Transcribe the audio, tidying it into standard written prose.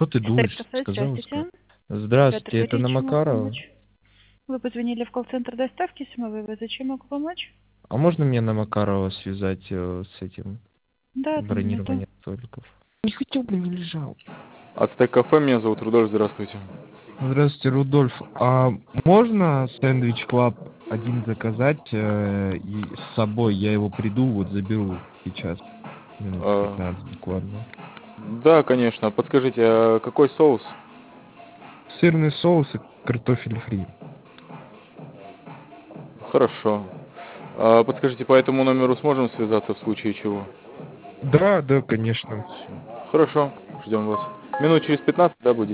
Что ты думаешь? Сектор кафе, Сказал, сказал. здравствуйте. Петр Здравствуйте, это Юрьевич, на чем могу Макарова? помочь? Вы позвонили в колл-центр доставки самовывоза. Зачем могу помочь? А можно мне на Макарова связать с этим Да, одну минуту. бронирование столиков? Не хотел бы, не лежал. Ацтек кафе, меня зовут Рудольф, здравствуйте. Здравствуйте, Рудольф. А можно сэндвич клаб один заказать и с собой? Я его приду, вот заберу сейчас. Минут А, 15 буквально. да, конечно. Подскажите, а какой соус? Сырный соус и картофель фри. Хорошо. А, подскажите, по этому номеру сможем связаться в случае чего? Да, да, конечно. Хорошо, ждем вас. Минут через 15, да, будет?